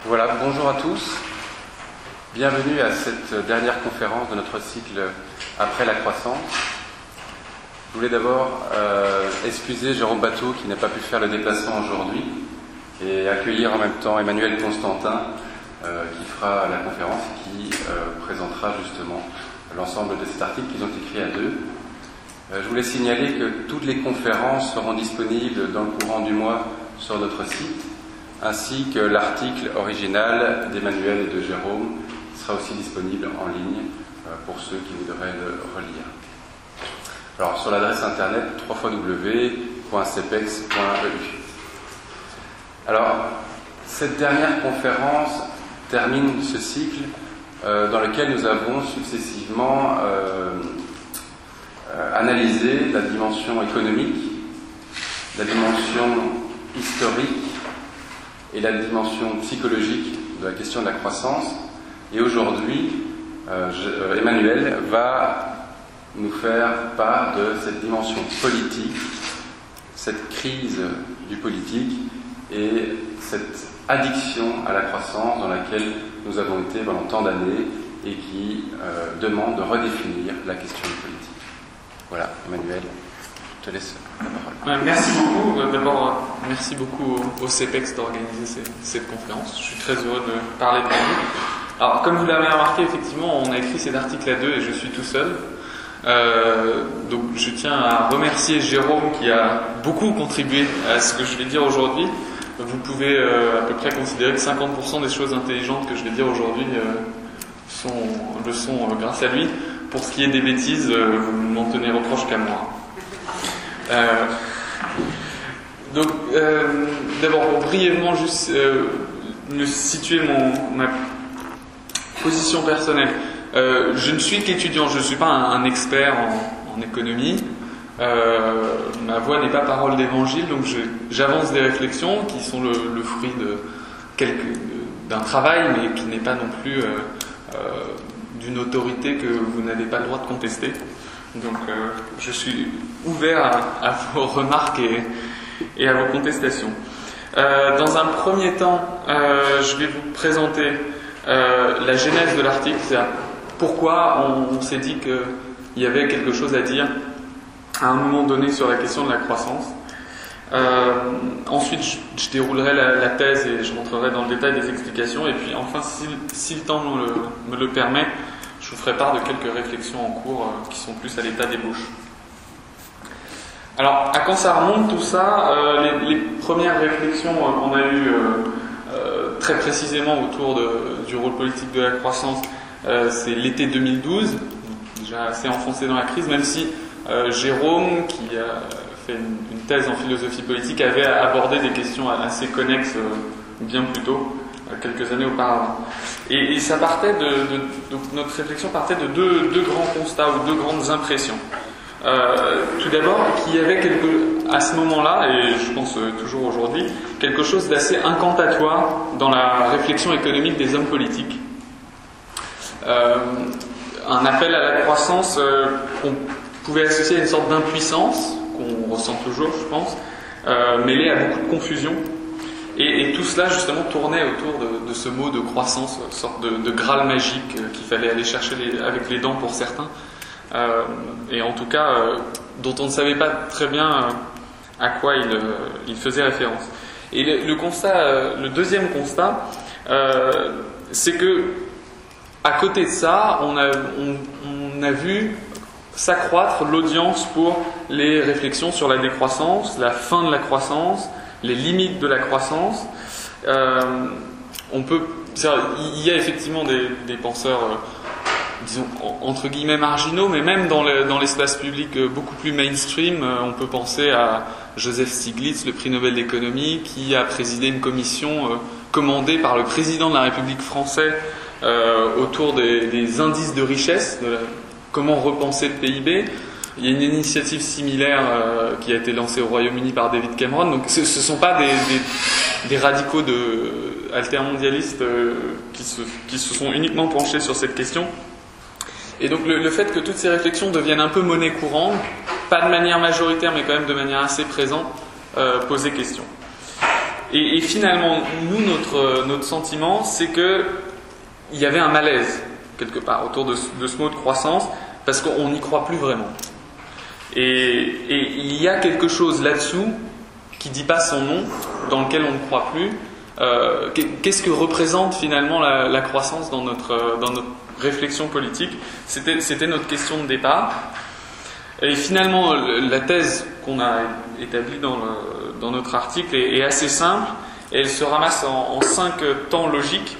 Voilà, bonjour à tous. Bienvenue à cette dernière conférence de notre cycle Après la croissance. Je voulais d'abord excuser Jérôme Bateau qui n'a pas pu faire le déplacement aujourd'hui et accueillir en même temps Emmanuel Constantin qui fera la conférence et qui présentera justement l'ensemble de cet article qu'ils ont écrit à deux. Je voulais signaler que toutes les conférences seront disponibles dans le courant du mois sur notre site, ainsi que l'article original d'Emmanuel et de Jérôme sera aussi disponible en ligne pour ceux qui voudraient le relire. Alors sur l'adresse internet www.cepex.eu. Alors cette dernière conférence termine ce cycle dans lequel nous avons successivement analysé la dimension économique, la dimension historique et la dimension psychologique de la question de la croissance. Et aujourd'hui, Emmanuel va nous faire part de cette dimension politique, cette crise du politique et cette addiction à la croissance dans laquelle nous avons été pendant tant d'années et qui demande de redéfinir la question politique. Voilà, Emmanuel, je te laisse la parole. Merci beaucoup. D'abord, merci beaucoup au CEPEX d'organiser cette conférence. Je suis très heureux de parler devant vous. Alors, comme vous l'avez remarqué, effectivement, on a écrit cet article à deux et je suis tout seul. Donc, je tiens à remercier Jérôme qui a beaucoup contribué à ce que je vais dire aujourd'hui. Vous pouvez à peu près considérer que 50% des choses intelligentes que je vais dire aujourd'hui le sont grâce à lui. Pour ce qui est des bêtises, vous ne m'en tenez reproche qu'à moi. D'abord, pour brièvement juste me situer ma position personnelle. Je ne suis qu'étudiant, je ne suis pas un expert en économie. Ma voix n'est pas parole d'évangile, donc j'avance des réflexions qui sont le fruit d'un travail, mais qui n'est pas non plus d'une autorité que vous n'avez pas le droit de contester. Donc je suis ouvert à vos remarques et à vos contestations. Dans un premier temps, je vais vous présenter la genèse de l'article, c'est-à-dire pourquoi on s'est dit qu'il y avait quelque chose à dire à un moment donné sur la question de la croissance. Ensuite, je déroulerai la thèse et je rentrerai dans le détail des explications. Et puis enfin, si le temps me le permet, je vous ferai part de quelques réflexions en cours qui sont plus à l'état d'ébauche. Alors, à quand ça remonte tout ça? Les premières réflexions qu'on a eues très précisément autour du rôle politique de la croissance, c'est l'été 2012, déjà assez enfoncé dans la crise, même si Jérôme, qui a fait une thèse en philosophie politique, avait abordé des questions assez connexes bien plus tôt, quelques années auparavant. Et ça partait donc notre réflexion partait de deux grands constats ou deux grandes impressions. Tout d'abord, qu'il y avait à ce moment-là, et je pense toujours aujourd'hui, quelque chose d'assez incantatoire dans la réflexion économique des hommes politiques. Un appel à la croissance qu'on pouvait associer à une sorte d'impuissance, qu'on ressent toujours, je pense, mêlée à beaucoup de confusion. Et tout cela, justement, tournait autour de ce mot de croissance, une sorte de graal magique qu'il fallait aller chercher avec les dents pour certains. Et en tout cas, dont on ne savait pas très bien à quoi il faisait référence. Et le deuxième constat, c'est que, à côté de ça, on a vu s'accroître l'audience pour les réflexions sur la décroissance, la fin de la croissance, les limites de la croissance. Il y a effectivement des penseurs, disons, entre guillemets marginaux, mais même dans l'espace public beaucoup plus mainstream, on peut penser à Joseph Stiglitz, le prix Nobel d'économie, qui a présidé une commission commandée par le président de la République française autour des indices de richesse, comment repenser le PIB. Il y a une initiative similaire qui a été lancée au Royaume-Uni par David Cameron. Donc ce ne sont pas des radicaux altermondialistes qui se sont uniquement penchés sur cette question. Et donc le fait que toutes ces réflexions deviennent un peu monnaie courante, pas de manière majoritaire mais quand même de manière assez présente, posait question. Et finalement, nous, notre sentiment, c'est que il y avait un malaise quelque part autour de ce mot de croissance, parce qu'on n'y croit plus vraiment. Et il y a quelque chose là-dessous qui dit pas son nom, dans lequel on ne croit plus. Qu'est-ce que représente finalement la croissance dans notre réflexion politique? C'était notre question de départ. Et finalement, la thèse qu'on a établie dans notre article est assez simple. Et elle se ramasse en 5 temps logiques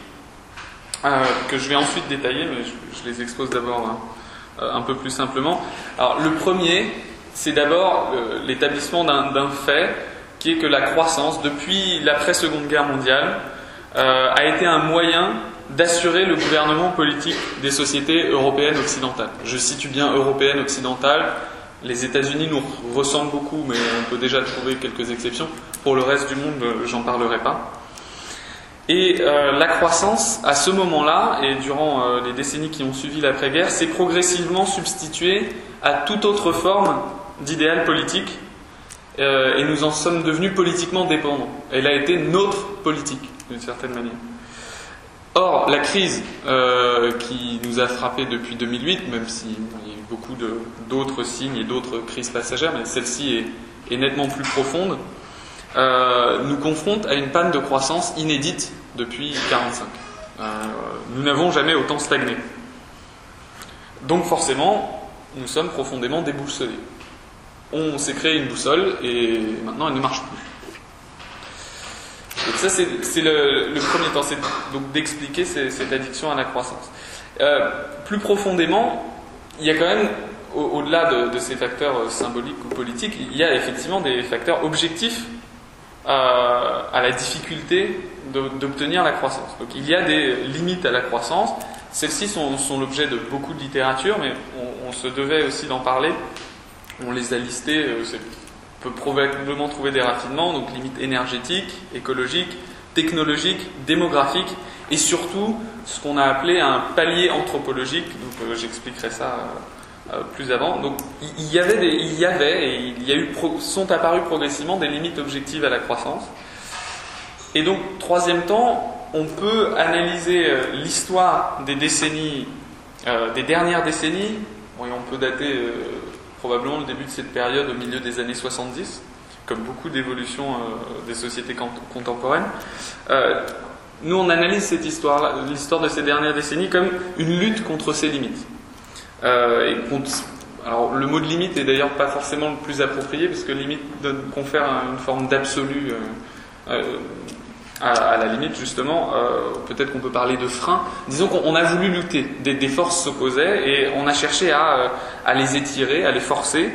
que je vais ensuite détailler, mais je les expose d'abord un peu plus simplement. Alors, le premier, c'est d'abord l'établissement d'un fait, qui est que la croissance, depuis l'après-Seconde Guerre mondiale, a été un moyen d'assurer le gouvernement politique des sociétés européennes occidentales. Je situe bien européennes occidentales. Les États-Unis nous ressemblent beaucoup, mais on peut déjà trouver quelques exceptions. Pour le reste du monde, j'en parlerai pas. Et la croissance, à ce moment-là, et durant les décennies qui ont suivi l'après-guerre, s'est progressivement substituée à toute autre forme d'idéal politique, et nous en sommes devenus politiquement dépendants. Elle a été notre politique, d'une certaine manière. Or, la crise qui nous a frappés depuis 2008, même s'il y a eu beaucoup d'autres signes et d'autres crises passagères, mais celle-ci est nettement plus profonde, nous confronte à une panne de croissance inédite depuis 1945. Nous n'avons jamais autant stagné. Donc forcément, nous sommes profondément déboussolés. On s'est créé une boussole et maintenant elle ne marche plus. Donc ça c'est le premier temps, c'est donc d'expliquer cette addiction à la croissance. Plus profondément, il y a quand même, au-delà de ces facteurs symboliques ou politiques, il y a effectivement des facteurs objectifs à la difficulté d'obtenir la croissance. Donc il y a des limites à la croissance. Celles-ci sont l'objet de beaucoup de littérature, mais on se devait aussi d'en parler. On les a listées, on peut probablement trouver des raffinements, donc limites énergétiques, écologiques, technologiques, démographiques, et surtout ce qu'on a appelé un palier anthropologique, donc j'expliquerai ça plus avant. Donc il y avait sont apparues progressivement des limites objectives à la croissance. Et donc, troisième temps, on peut analyser l'histoire des décennies, des dernières décennies, et on peut dater probablement le début de cette période au milieu des années 70, comme beaucoup d'évolutions des sociétés contemporaines. Nous, on analyse cette histoire-là, l'histoire de ces dernières décennies, comme une lutte contre ces limites. Alors, le mot de limite est d'ailleurs pas forcément le plus approprié, parce que limite confère une forme d'absolu à la limite, justement. Peut-être qu'on peut parler de frein. Disons qu'on a voulu lutter, des forces s'opposaient, et on a cherché à les étirer, à les forcer,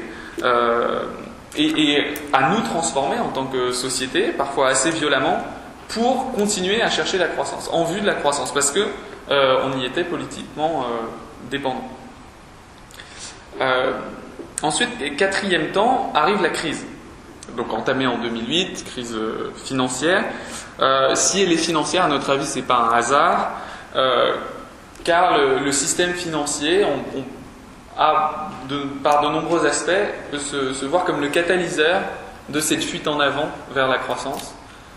et à nous transformer en tant que société, parfois assez violemment, pour continuer à chercher la croissance, en vue de la croissance, parce que on y était politiquement dépendant. Ensuite, quatrième temps, arrive la crise. Donc entamée en 2008, crise financière. Si elle est financière, à notre avis, c'est pas un hasard, car le système financier, par de nombreux aspects, peut se voir comme le catalyseur de cette fuite en avant vers la croissance.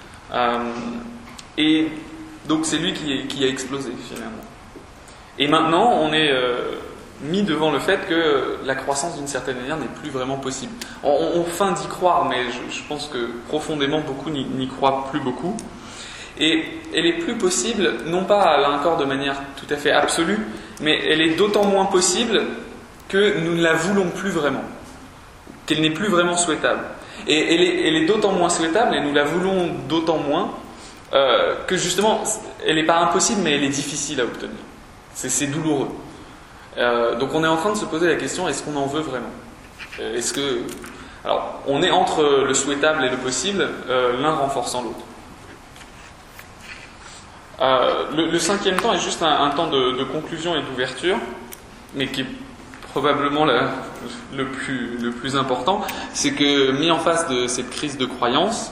Et donc c'est lui qui a explosé finalement. Et maintenant, on est mis devant le fait que la croissance, d'une certaine manière, n'est plus vraiment possible. On feint d'y croire, mais je pense que profondément, beaucoup n'y croient plus beaucoup. Et elle est plus possible, non pas là encore de manière tout à fait absolue, mais elle est d'autant moins possible que nous ne la voulons plus vraiment, qu'elle n'est plus vraiment souhaitable. Et elle est d'autant moins souhaitable, et nous la voulons d'autant moins, que justement, elle n'est pas impossible, mais elle est difficile à obtenir. C'est douloureux. Donc on est en train de se poser la question, est-ce qu'on en veut vraiment ? Alors, on est entre le souhaitable et le possible, l'un renforçant l'autre. Le cinquième temps est juste un temps de conclusion et d'ouverture, mais qui est probablement le plus important. C'est que, mis en face de cette crise de croyance,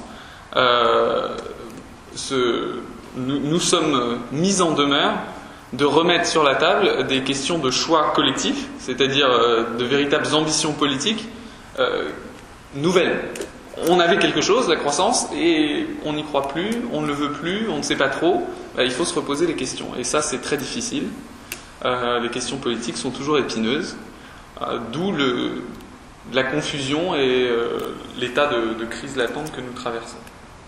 nous sommes mis en demeure de remettre sur la table des questions de choix collectifs, c'est-à-dire de véritables ambitions politiques nouvelles, on avait quelque chose, la croissance, et on n'y croit plus, on ne le veut plus, on ne sait pas trop. Il faut se reposer les questions. Et ça, c'est très difficile. Les questions politiques sont toujours épineuses, d'où la confusion et l'état de crise latente que nous traversons.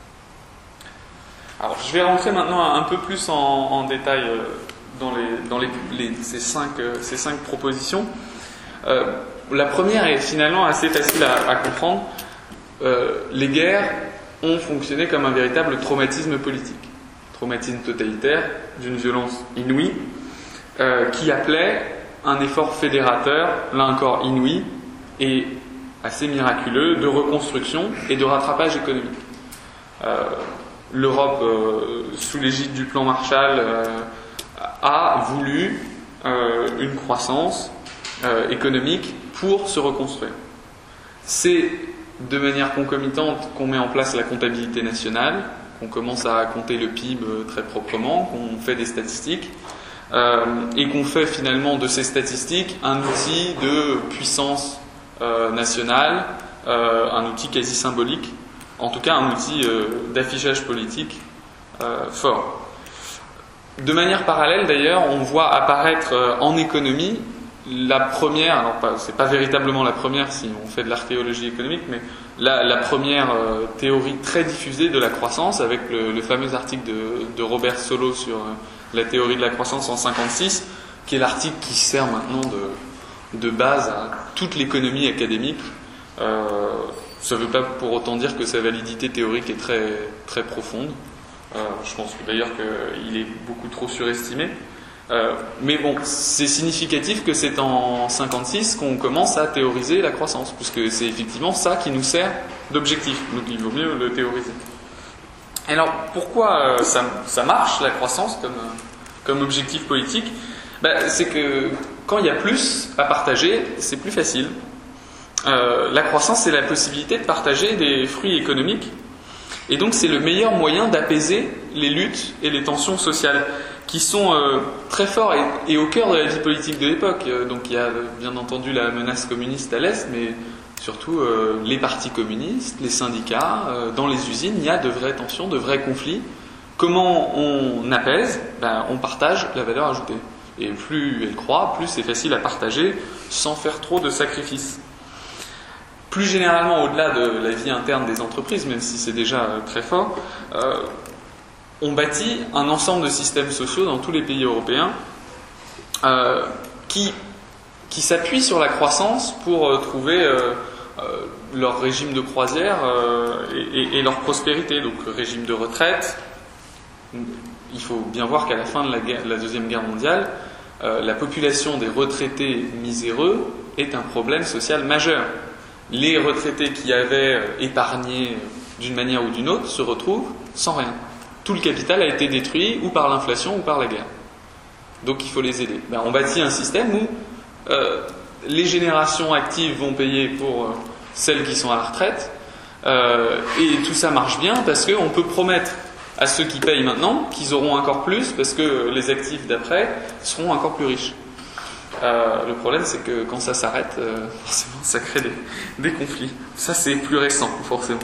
Alors, je vais rentrer maintenant un peu plus en détail dans ces cinq propositions. La première est finalement assez facile à comprendre. Les guerres ont fonctionné comme un véritable traumatisme politique, traumatisme totalitaire d'une violence inouïe, qui appelait un effort fédérateur, là encore inouï et assez miraculeux, de reconstruction et de rattrapage économique. L'Europe, sous l'égide du plan Marshall, a voulu une croissance économique pour se reconstruire. C'est de manière concomitante qu'on met en place la comptabilité nationale, qu'on commence à compter le PIB très proprement, qu'on fait des statistiques, et qu'on fait finalement de ces statistiques un outil de puissance nationale, un outil quasi symbolique, en tout cas un outil d'affichage politique fort. De manière parallèle d'ailleurs, on voit apparaître en économie la première, alors c'est pas véritablement la première si on fait de l'archéologie économique, mais la première théorie très diffusée de la croissance, avec le fameux article de Robert Solow sur la théorie de la croissance en 1956, qui est l'article qui sert maintenant de base à toute l'économie académique. Ça ne veut pas pour autant dire que sa validité théorique est très, très profonde. Je pense d'ailleurs qu'il est beaucoup trop surestimé. Mais bon, c'est significatif que c'est en 1956 qu'on commence à théoriser la croissance, puisque c'est effectivement ça qui nous sert d'objectif, donc il vaut mieux le théoriser. Alors, pourquoi ça marche, la croissance, comme objectif politique ? C'est que quand il y a plus à partager, c'est plus facile. La croissance, c'est la possibilité de partager des fruits économiques, et donc c'est le meilleur moyen d'apaiser les luttes et les tensions sociales, qui sont très forts et au cœur de la vie politique de l'époque. Donc il y a bien entendu la menace communiste à l'Est, mais surtout les partis communistes, les syndicats, dans les usines, il y a de vraies tensions, de vrais conflits. Comment on apaise ? On partage la valeur ajoutée. Et plus elle croît, plus c'est facile à partager sans faire trop de sacrifices. Plus généralement, au-delà de la vie interne des entreprises, même si c'est déjà très fort, on bâtit un ensemble de systèmes sociaux dans tous les pays européens qui s'appuient sur la croissance pour trouver leur régime de croisière et leur prospérité. Donc régime de retraite. Il faut bien voir qu'à la fin de la Deuxième Guerre mondiale, la population des retraités miséreux est un problème social majeur. Les retraités qui avaient épargné d'une manière ou d'une autre se retrouvent sans rien. Tout le capital a été détruit ou par l'inflation ou par la guerre. Donc il faut les aider. On bâtit un système où les générations actives vont payer pour celles qui sont à la retraite, et tout ça marche bien parce qu'on peut promettre à ceux qui payent maintenant qu'ils auront encore plus parce que les actifs d'après seront encore plus riches. Le problème, c'est que quand ça s'arrête, forcément, ça crée des conflits. Ça, c'est plus récent, forcément.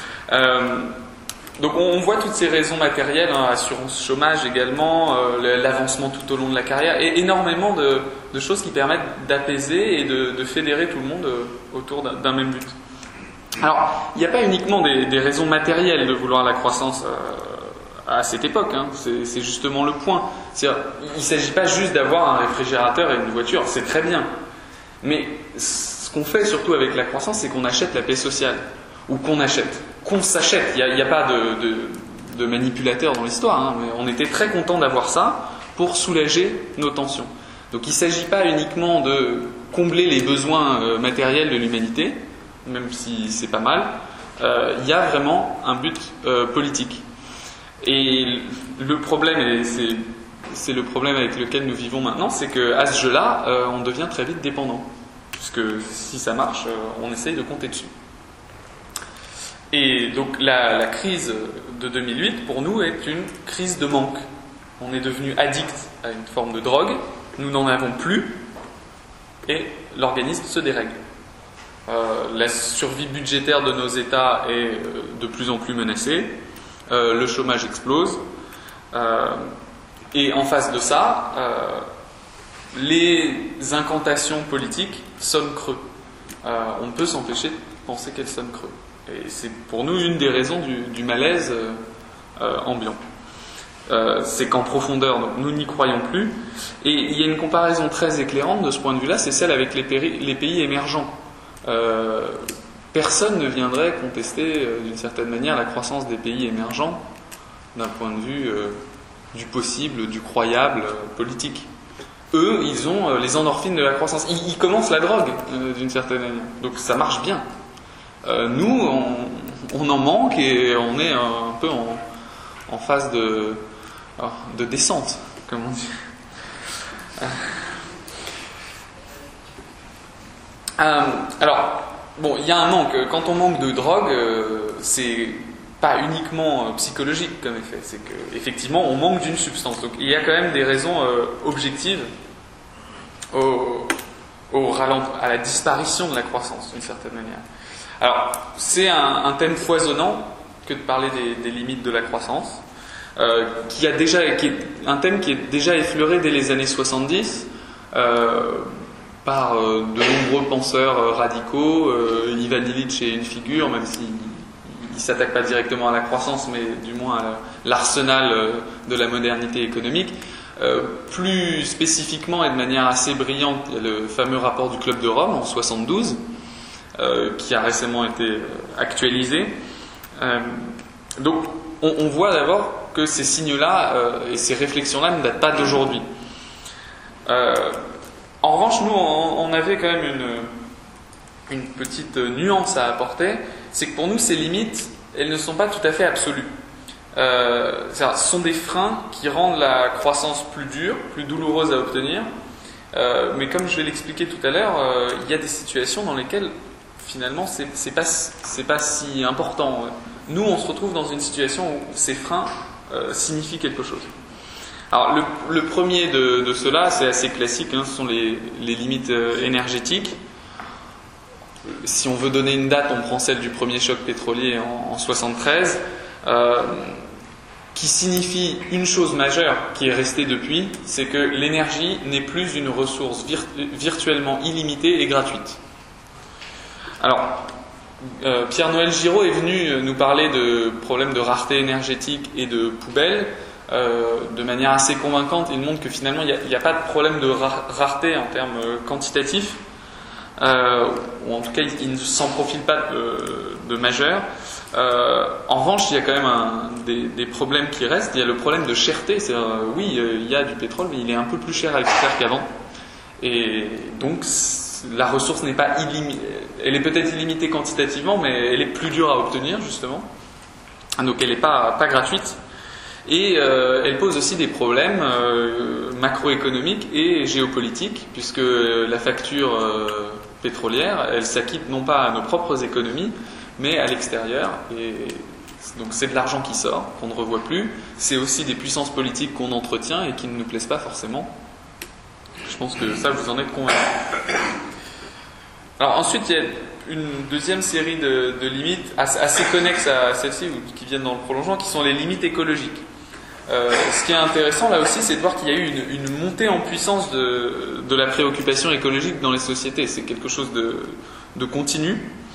Donc, on voit toutes ces raisons matérielles, assurance chômage également, l'avancement tout au long de la carrière, et énormément de choses qui permettent d'apaiser et de fédérer tout le monde autour d'un même but. Alors, il n'y a pas uniquement des raisons matérielles de vouloir la croissance à cette époque, c'est justement le point. Il ne s'agit pas juste d'avoir un réfrigérateur et une voiture, c'est très bien. Mais ce qu'on fait surtout avec la croissance, c'est qu'on achète la paix sociale. Ou qu'on s'achète. Il n'y a pas de manipulateur dans l'histoire, mais on était très content d'avoir ça pour soulager nos tensions. Donc il ne s'agit pas uniquement de combler les besoins matériels de l'humanité, même si c'est pas mal. Il y a vraiment un but politique. Et le problème, et c'est le problème avec lequel nous vivons maintenant, c'est qu'à ce jeu-là, on devient très vite dépendant. Puisque si ça marche, on essaye de compter dessus. Et donc la crise de 2008, pour nous, est une crise de manque. On est devenu addict à une forme de drogue, nous n'en avons plus, et l'organisme se dérègle. La survie budgétaire de nos États est de plus en plus menacée. Le chômage explose. Et en face de ça, les incantations politiques sonnent creux. On ne peut s'empêcher de penser qu'elles sonnent creux. Et c'est pour nous une des raisons du malaise ambiant. C'est qu'en profondeur, donc, nous n'y croyons plus. Et il y a une comparaison très éclairante de ce point de vue-là, c'est celle avec les pays émergents. Personne ne viendrait contester d'une certaine manière la croissance des pays émergents d'un point de vue du possible, du croyable politique. Eux, ils ont les endorphines de la croissance. Ils commencent la drogue d'une certaine manière. Donc ça marche bien. Nous, on en manque et on est un peu en phase de descente, comme on dit. Alors, bon, il y a un manque. Quand on manque de drogue, c'est pas uniquement psychologique comme effet. C'est qu'effectivement, on manque d'une substance. Donc, il y a quand même des raisons objectives à la disparition de la croissance, d'une certaine manière. Alors, c'est un thème foisonnant que de parler des limites de la croissance, qui est un thème qui est déjà effleuré dès les années 70 par de nombreux penseurs radicaux. Ivan Illich est une figure, même s'il ne s'attaque pas directement à la croissance, mais du moins à l'arsenal de la modernité économique. Plus spécifiquement et de manière assez brillante, il y a le fameux rapport du Club de Rome en 72, qui a récemment été actualisé. Donc on voit d'abord que ces signes-là et ces réflexions-là ne datent pas d'aujourd'hui. En revanche, nous, on avait quand même une petite nuance à apporter, c'est que pour nous, ces limites, elles ne sont pas tout à fait absolues. Ce sont des freins qui rendent la croissance plus dure, plus douloureuse à obtenir, mais comme je vais l'expliquer tout à l'heure, il y a des situations dans lesquelles finalement c'est pas si important. Nous, on se retrouve dans une situation où ces freins signifient quelque chose. Alors le premier de ceux-là, c'est assez classique, ce sont les limites énergétiques. Si on veut donner une date, on prend celle du premier choc pétrolier en 73, qui signifie une chose majeure qui est restée depuis, c'est que l'énergie n'est plus une ressource virtuellement illimitée et gratuite. Alors, Pierre-Noël Giraud est venu nous parler de problèmes de rareté énergétique et de poubelles de manière assez convaincante. Il montre que finalement il n'y a pas de problème de rareté en termes quantitatifs, ou en tout cas il ne s'en profile pas de majeur. En revanche, il y a quand même des problèmes qui restent. Il y a le problème de cherté. C'est-à-dire, oui, il y a du pétrole, mais il est un peu plus cher à extraire qu'avant. Et donc la ressource n'est pas illimitée. Elle est peut-être illimitée quantitativement, mais elle est plus dure à obtenir, justement. Donc elle n'est pas gratuite. Et elle pose aussi des problèmes macroéconomiques et géopolitiques, puisque la facture pétrolière, elle s'acquitte non pas à nos propres économies, mais à l'extérieur. Et donc c'est de l'argent qui sort, qu'on ne revoit plus. C'est aussi des puissances politiques qu'on entretient et qui ne nous plaisent pas forcément. Je pense que ça, vous en êtes convaincus. Alors ensuite, il y a une deuxième série de limites assez connexes à celle-ci, ou qui viennent dans le prolongement, qui sont les limites écologiques. Ce qui est intéressant là aussi, c'est de voir qu'il y a eu une montée en puissance de la préoccupation écologique dans les sociétés. C'est quelque chose de continu.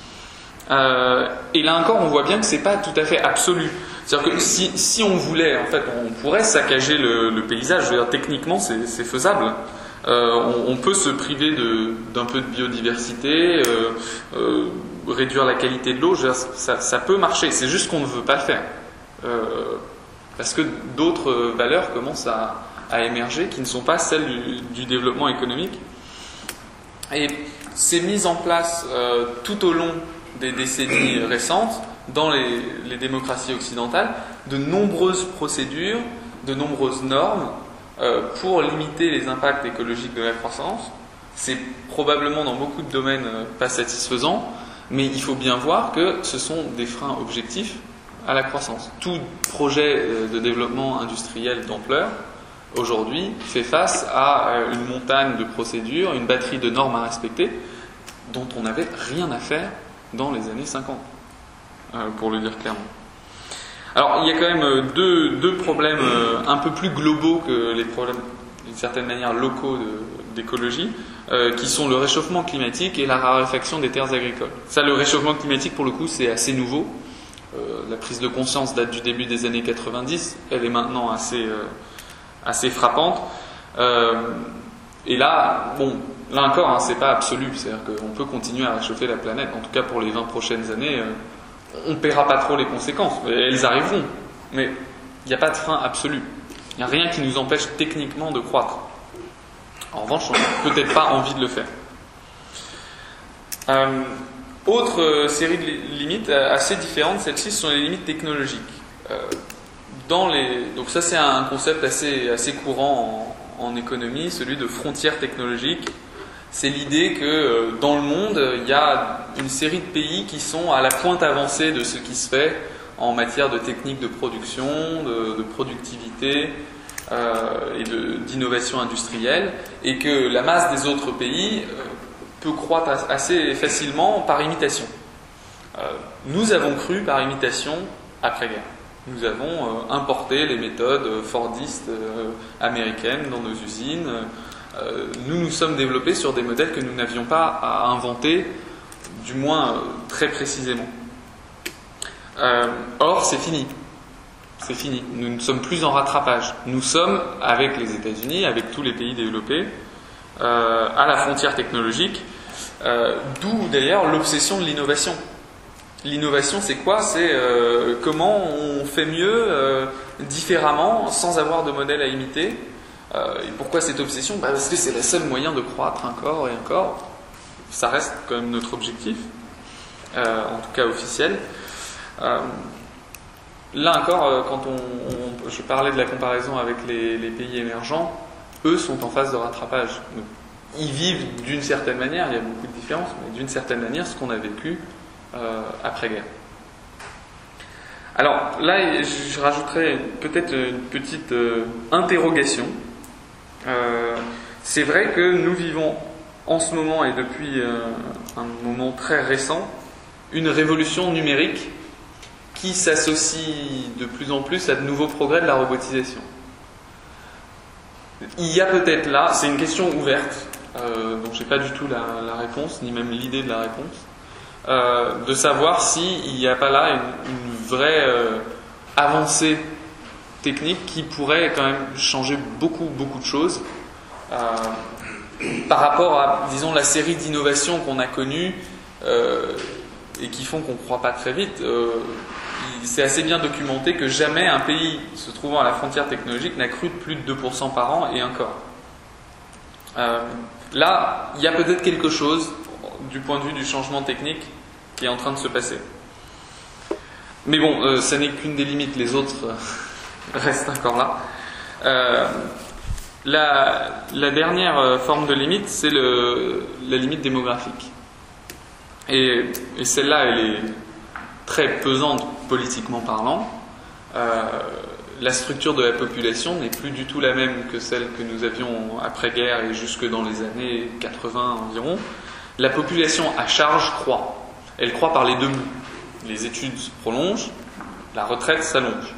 Et là encore, on voit bien que c'est pas tout à fait absolu. C'est-à-dire que si on voulait, en fait, on pourrait saccager le paysage. Je veux dire, techniquement, c'est faisable. On peut se priver d'un peu de biodiversité, réduire la qualité de l'eau. Ça peut marcher. C'est juste qu'on ne veut pas le faire. Parce que d'autres valeurs commencent à émerger qui ne sont pas celles du développement économique. Et c'est mis en place tout au long des décennies récentes, dans les démocraties occidentales, de nombreuses procédures, de nombreuses normes pour limiter les impacts écologiques de la croissance. C'est probablement dans beaucoup de domaines pas satisfaisant, mais il faut bien voir que ce sont des freins objectifs à la croissance. Tout projet de développement industriel d'ampleur, aujourd'hui, fait face à une montagne de procédures, une batterie de normes à respecter, dont on n'avait rien à faire dans les années 50, pour le dire clairement. Alors, il y a quand même deux problèmes un peu plus globaux que les problèmes, d'une certaine manière, locaux d'écologie, qui sont le réchauffement climatique et la raréfaction des terres agricoles. Ça, le réchauffement climatique, pour le coup, c'est assez nouveau. La prise de conscience date du début des années 90. Elle est maintenant assez frappante. Et là, là encore, hein, c'est pas absolu. C'est-à-dire qu'on peut continuer à réchauffer la planète. En tout cas, pour les 20 prochaines années, on ne paiera pas trop les conséquences. Elles arriveront. Mais il n'y a pas de frein absolu. Il n'y a rien qui nous empêche techniquement de croître. En revanche, on n'a peut-être pas envie de le faire. Autre série de limites assez différentes, celles-ci, ce sont les limites technologiques. Donc ça, c'est un concept assez courant en économie, celui de frontières technologiques. C'est l'idée que dans le monde, il y a une série de pays qui sont à la pointe avancée de ce qui se fait en matière de techniques de production, de productivité et d'innovation industrielle, et que la masse des autres pays peut croître assez facilement par imitation. Nous avons cru par imitation après-guerre. Nous avons importé les méthodes fordistes américaines dans nos usines. Nous nous sommes développés sur des modèles que nous n'avions pas à inventer, du moins très précisément. Or, c'est fini. C'est fini. Nous ne sommes plus en rattrapage. Nous sommes, avec les États-Unis, avec tous les pays développés, à la frontière technologique, d'où d'ailleurs l'obsession de l'innovation. L'innovation, c'est quoi ? C'est comment on fait mieux, différemment, sans avoir de modèle à imiter. Et pourquoi cette obsession ? Parce que c'est le seul moyen de croître encore et encore. Ça reste quand même notre objectif, en tout cas officiel. Là encore, quand je parlais de la comparaison avec les pays émergents, eux sont en phase de rattrapage. Ils vivent d'une certaine manière, il y a beaucoup de différences, mais d'une certaine manière, ce qu'on a vécu après-guerre. Alors là, je rajouterais peut-être une petite interrogation. C'est vrai que nous vivons en ce moment et depuis un moment très récent une révolution numérique qui s'associe de plus en plus à de nouveaux progrès de la robotisation. Il y a peut-être là, c'est une question ouverte, donc je n'ai pas du tout la réponse, ni même l'idée de la réponse, de savoir s'il n'y a pas là une vraie avancée technique qui pourrait quand même changer beaucoup de choses par rapport à, disons, la série d'innovations qu'on a connues et qui font qu'on ne croit pas très vite. C'est assez bien documenté que jamais un pays se trouvant à la frontière technologique n'a cru de plus de 2% par an, et encore. Là, il y a peut-être quelque chose du point de vue du changement technique qui est en train de se passer. Mais bon, ça n'est qu'une des limites, les autres restent encore là. La dernière forme de limite, c'est la limite démographique. Et celle-là, elle est très pesante politiquement parlant. La structure de la population n'est plus du tout la même que celle que nous avions après-guerre et jusque dans les années 80 environ. La population à charge croît. Elle croît par les deux bouts. Les études se prolongent, la retraite s'allonge.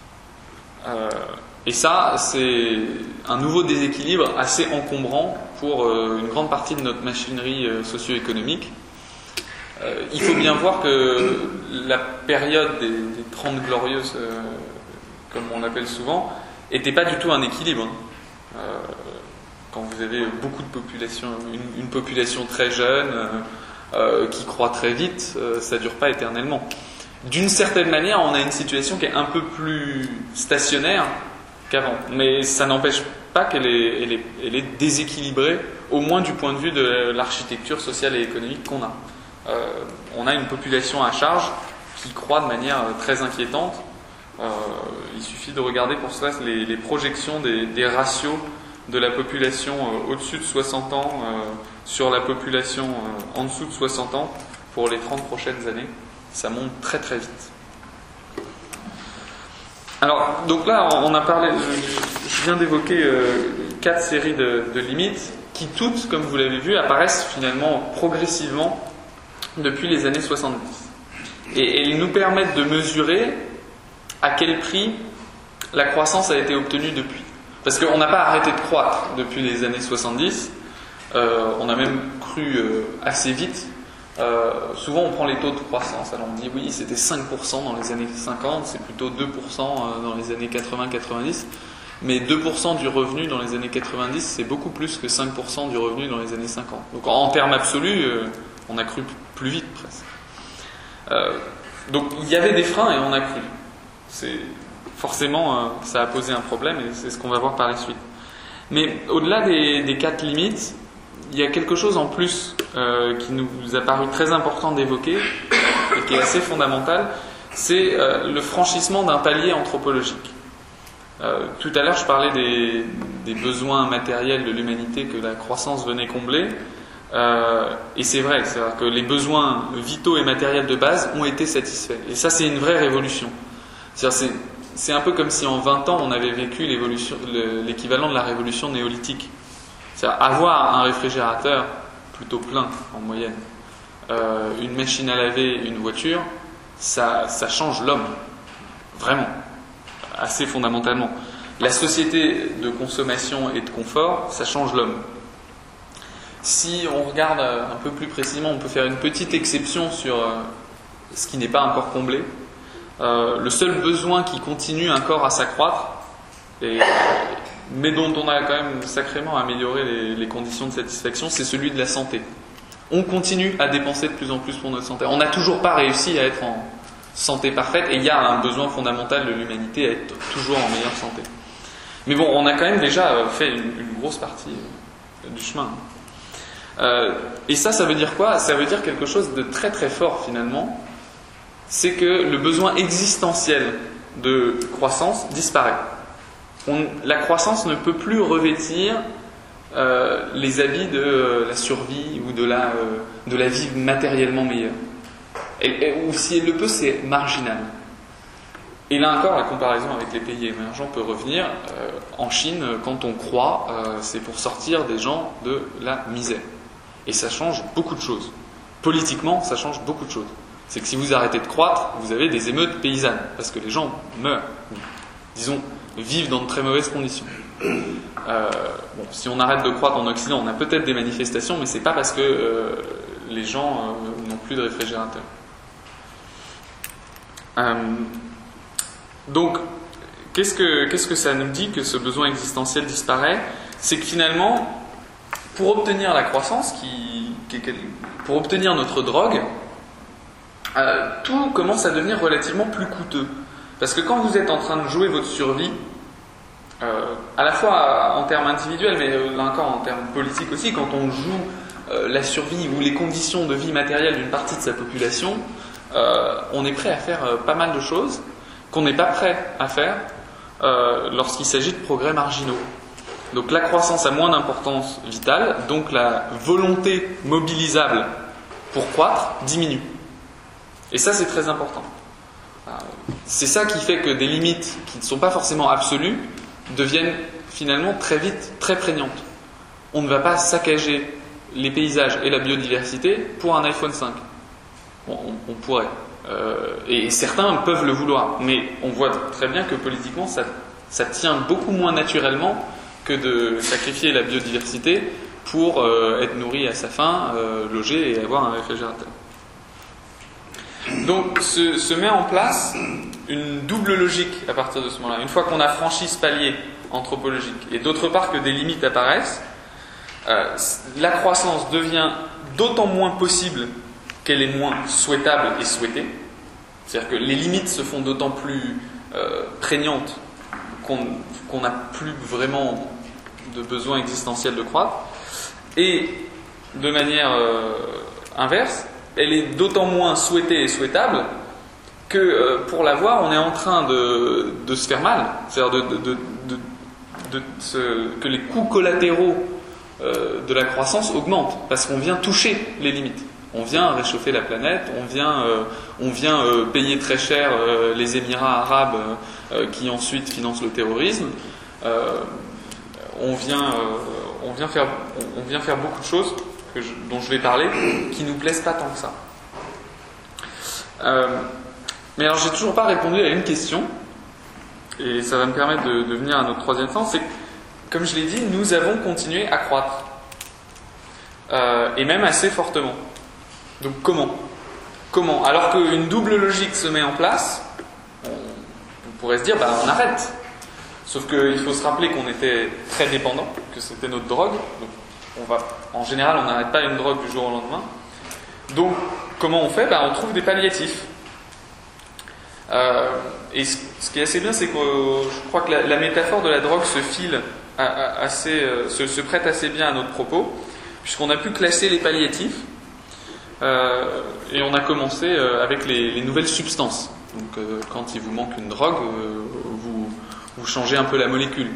Et ça, c'est un nouveau déséquilibre assez encombrant pour une grande partie de notre machinerie socio-économique. Il faut bien voir que la période des 30 glorieuses, comme on l'appelle souvent, n'était pas du tout un équilibre. Quand vous avez beaucoup de population, une population très jeune, qui croît très vite, ça ne dure pas éternellement. D'une certaine manière, on a une situation qui est un peu plus stationnaire qu'avant, mais ça n'empêche pas qu'elle est déséquilibrée, au moins du point de vue de l'architecture sociale et économique qu'on a. On a une population à charge qui croît de manière très inquiétante. Il suffit de regarder pour cela les projections des ratios de la population au-dessus de 60 ans sur la population en dessous de 60 ans pour les 30 prochaines années. Ça monte très très vite. Alors, donc là, on a parlé, je viens d'évoquer 4 séries de limites. qui toutes, comme vous l'avez vu, apparaissent finalement progressivement depuis les années 70. Et elles nous permettent de mesurer à quel prix la croissance a été obtenue depuis. Parce qu'on n'a pas arrêté de croître depuis les années 70, on a même cru assez vite. Souvent on prend les taux de croissance, alors on dit oui c'était 5% dans les années 50, c'est plutôt 2% dans les années 80-90, mais 2% du revenu dans les années 90 c'est beaucoup plus que 5% du revenu dans les années 50. Donc en termes absolus, on a cru plus vite presque. Donc il y avait des freins et on a cru. Forcément ça a posé un problème et c'est ce qu'on va voir par la suite. Mais au-delà des 4 limites, il y a quelque chose en plus qui nous a paru très important d'évoquer et qui est assez fondamental, c'est le franchissement d'un palier anthropologique. Tout à l'heure, je parlais des besoins matériels de l'humanité que la croissance venait combler, et c'est vrai, c'est-à-dire que les besoins vitaux et matériels de base ont été satisfaits. Et ça, c'est une vraie révolution. C'est un peu comme si en 20 ans, on avait vécu l'équivalent de la révolution néolithique. C'est-à-dire avoir un réfrigérateur plutôt plein en moyenne, une machine à laver, une voiture, ça change l'homme, vraiment, assez fondamentalement. La société de consommation et de confort, ça change l'homme. Si on regarde un peu plus précisément, on peut faire une petite exception sur ce qui n'est pas encore comblé. Le seul besoin qui continue encore à s'accroître, mais dont on a quand même sacrément amélioré les conditions de satisfaction, c'est celui de la santé. On continue à dépenser de plus en plus pour notre santé. On n'a toujours pas réussi à être en santé parfaite, et il y a un besoin fondamental de l'humanité à être toujours en meilleure santé. Mais bon, on a quand même déjà fait une grosse partie du chemin. Et ça veut dire quoi ? Ça veut dire quelque chose de très très fort finalement. C'est que le besoin existentiel de croissance disparaît. La croissance ne peut plus revêtir les habits de la survie ou de la vie matériellement meilleure. Ou si elle le peut, c'est marginal. Et là encore, la comparaison avec les pays émergents peut revenir. En Chine, quand on croît, c'est pour sortir des gens de la misère. Et ça change beaucoup de choses. Politiquement, ça change beaucoup de choses. C'est que si vous arrêtez de croître, vous avez des émeutes paysannes, parce que les gens meurent, disons, vivent dans de très mauvaises conditions. Si on arrête de croître en Occident, on a peut-être des manifestations, mais c'est pas parce que les gens n'ont plus de réfrigérateur. Donc, qu'est-ce que ça nous dit que ce besoin existentiel disparaît ? C'est que finalement, pour obtenir la croissance, pour obtenir notre drogue, tout commence à devenir relativement plus coûteux. Parce que quand vous êtes en train de jouer votre survie, à la fois en termes individuels, mais là encore en termes politiques aussi, quand on joue la survie ou les conditions de vie matérielle d'une partie de sa population, on est prêt à faire pas mal de choses qu'on n'est pas prêt à faire lorsqu'il s'agit de progrès marginaux. Donc la croissance a moins d'importance vitale, donc la volonté mobilisable pour croître diminue. Et ça, c'est très important. C'est ça qui fait que des limites qui ne sont pas forcément absolues deviennent finalement très vite très prégnantes. On ne va pas saccager les paysages et la biodiversité pour un iPhone 5. Bon, on pourrait. Et certains peuvent le vouloir. Mais on voit très bien que politiquement, ça tient beaucoup moins naturellement que de sacrifier la biodiversité pour être nourri à sa faim, loger et avoir un réfrigérateur. Donc se met en place une double logique à partir de ce moment-là. Une fois qu'on a franchi ce palier anthropologique, et d'autre part que des limites apparaissent, la croissance devient d'autant moins possible qu'elle est moins souhaitable et souhaitée. C'est-à-dire que les limites se font d'autant plus prégnantes qu'on n'a plus vraiment de besoin existentiel de croître. Et de manière inverse, elle est d'autant moins souhaitée et souhaitable que pour l'avoir, on est en train de se faire mal. C'est-à-dire que les coûts collatéraux de la croissance augmentent parce qu'on vient toucher les limites. On vient réchauffer la planète, on vient payer très cher les Émirats arabes qui ensuite financent le terrorisme. On on vient faire beaucoup de choses dont je vais parler, qui nous plaisent pas tant que ça. Mais alors j'ai toujours pas répondu à une question, et ça va me permettre de venir à notre troisième sens, c'est que, comme je l'ai dit, nous avons continué à croître, et même assez fortement. Donc comment alors qu'une double logique se met en place, on pourrait se dire on arrête. Sauf qu'il faut se rappeler qu'on était très dépendant, que c'était notre drogue. Donc en général, on n'arrête pas une drogue du jour au lendemain. Donc comment on fait? On trouve des palliatifs. Et ce qui est assez bien, c'est que je crois que la métaphore de la drogue se prête assez bien à notre propos, puisqu'on a pu classer les palliatifs, et on a commencé avec les nouvelles substances. Donc quand il vous manque une drogue, vous changez un peu la molécule.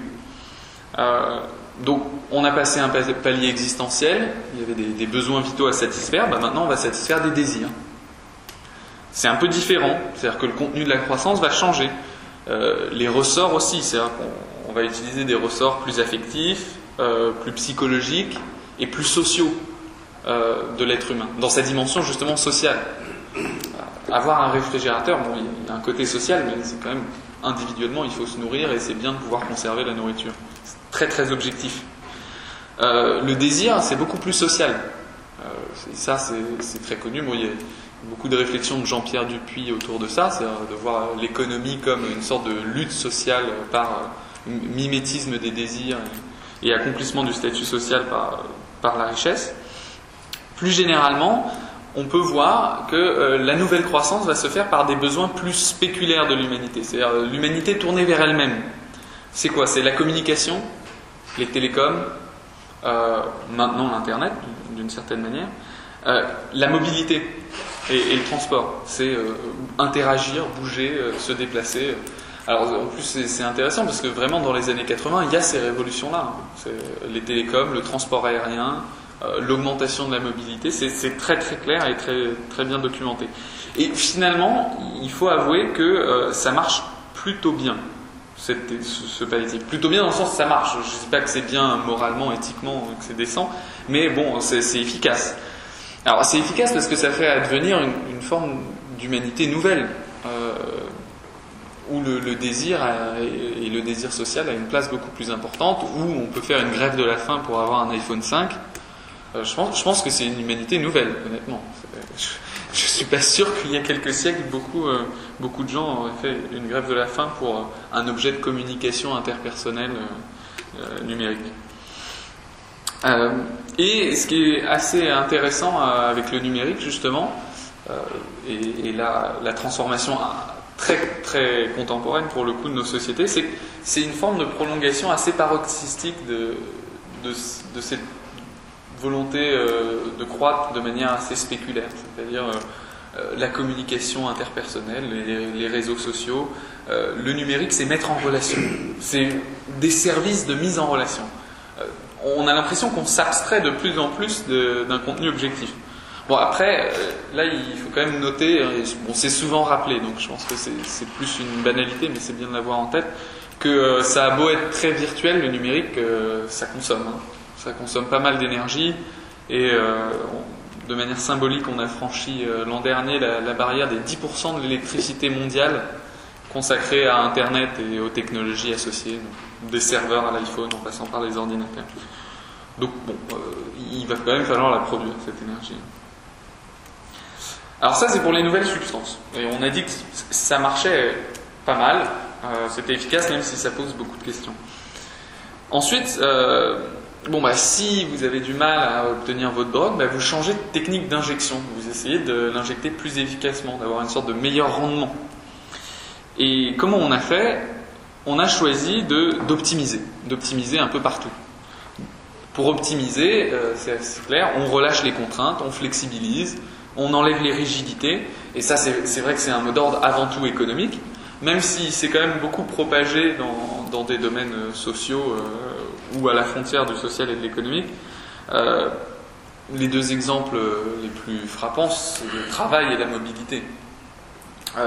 Donc on a passé un palier existentiel, il y avait des besoins vitaux à satisfaire, maintenant on va satisfaire des désirs. C'est un peu différent, c'est-à-dire que le contenu de la croissance va changer. Les ressorts aussi, c'est-à-dire qu'on va utiliser des ressorts plus affectifs, plus psychologiques et plus sociaux de l'être humain, dans sa dimension justement sociale. Avoir un réfrigérateur, il y a un côté social, mais c'est quand même individuellement, il faut se nourrir et c'est bien de pouvoir conserver la nourriture. C'est très très objectif. Le désir, c'est beaucoup plus social. Ça, c'est très connu. Il y a beaucoup de réflexions de Jean-Pierre Dupuy autour de ça, c'est-à-dire de voir l'économie comme une sorte de lutte sociale par mimétisme des désirs et accomplissement du statut social par la richesse. Plus généralement, on peut voir que la nouvelle croissance va se faire par des besoins plus spéculaires de l'humanité, c'est-à-dire l'humanité tournée vers elle-même. C'est quoi? C'est la communication, les télécoms, maintenant l'Internet, d'une certaine manière, la mobilité et le transport. C'est interagir, bouger, se déplacer. Alors en plus c'est intéressant parce que vraiment dans les années 80, il y a ces révolutions-là. C'est les télécoms, le transport aérien, l'augmentation de la mobilité, c'est très très clair et très, très bien documenté. Et finalement, il faut avouer que ça marche plutôt bien, ce palliatif. Plutôt bien dans le sens que ça marche. Je ne sais pas que c'est bien moralement, éthiquement, que c'est décent, mais bon, c'est efficace. Alors c'est efficace parce que ça fait advenir une forme d'humanité nouvelle, où le désir et le désir social a une place beaucoup plus importante, où on peut faire une grève de la faim pour avoir un iPhone 5. Je pense que c'est une humanité nouvelle, honnêtement. Je suis pas sûr qu'il y a quelques siècles, beaucoup de gens auraient fait une grève de la faim pour un objet de communication interpersonnelle numérique. Et ce qui est assez intéressant avec le numérique, justement, et la transformation très, très contemporaine pour le coup de nos sociétés, c'est que c'est une forme de prolongation assez paroxystique de cette volonté de croître de manière assez spéculaire, c'est-à-dire la communication interpersonnelle, les réseaux sociaux. Le numérique, c'est mettre en relation, c'est des services de mise en relation. On a l'impression qu'on s'abstrait de plus en plus d'un contenu objectif. Bon, après, là, il faut quand même noter, c'est souvent rappelé, donc je pense que c'est plus une banalité, mais c'est bien de l'avoir en tête, que ça a beau être très virtuel, le numérique, ça consomme. Ça consomme pas mal d'énergie, et de manière symbolique, on a franchi l'an dernier la barrière des 10% de l'électricité mondiale consacrée à Internet et aux technologies associées, donc des serveurs à l'iPhone en passant par les ordinateurs. Donc bon, il va quand même falloir la produire, cette énergie. Alors ça, c'est pour les nouvelles substances. Et on a dit que ça marchait pas mal, c'était efficace, même si ça pose beaucoup de questions. Ensuite, si vous avez du mal à obtenir votre drogue, vous changez de technique d'injection. Vous essayez de l'injecter plus efficacement, d'avoir une sorte de meilleur rendement. Et comment on a fait? On a choisi d'optimiser un peu partout. Pour optimiser, c'est assez clair, on relâche les contraintes, on flexibilise, on enlève les rigidités. Et ça, c'est vrai que c'est un mot d'ordre avant tout économique, même si c'est quand même beaucoup propagé dans des domaines sociaux ou à la frontière du social et de l'économique. Les deux exemples les plus frappants, c'est le travail et la mobilité.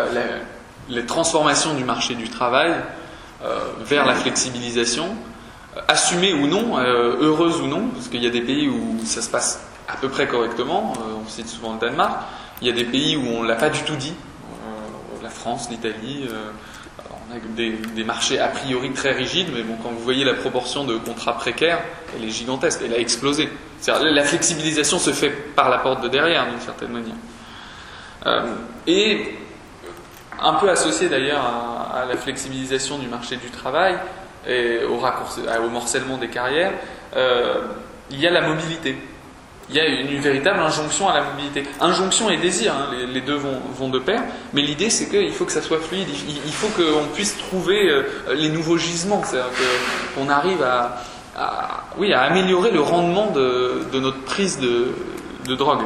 Les transformations du marché du travail vers la flexibilisation assumée ou non, heureuse ou non, parce qu'il y a des pays où ça se passe à peu près correctement, on cite souvent le Danemark, il y a des pays où on ne l'a pas du tout dit, la France, l'Italie, on a des marchés a priori très rigides, mais bon, quand vous voyez la proportion de contrats précaires, elle est gigantesque, elle a explosé. C'est-à-dire, la flexibilisation se fait par la porte de derrière, d'une certaine manière. Et un peu associé d'ailleurs à la flexibilisation du marché du travail et au morcellement des carrières, il y a la mobilité. Il y a une véritable injonction à la mobilité. Injonction et désir, hein, les deux vont de pair, mais l'idée c'est qu'il faut que ça soit fluide, il faut qu'on puisse trouver les nouveaux gisements, c'est-à-dire qu'on arrive à améliorer le rendement de notre prise de drogue.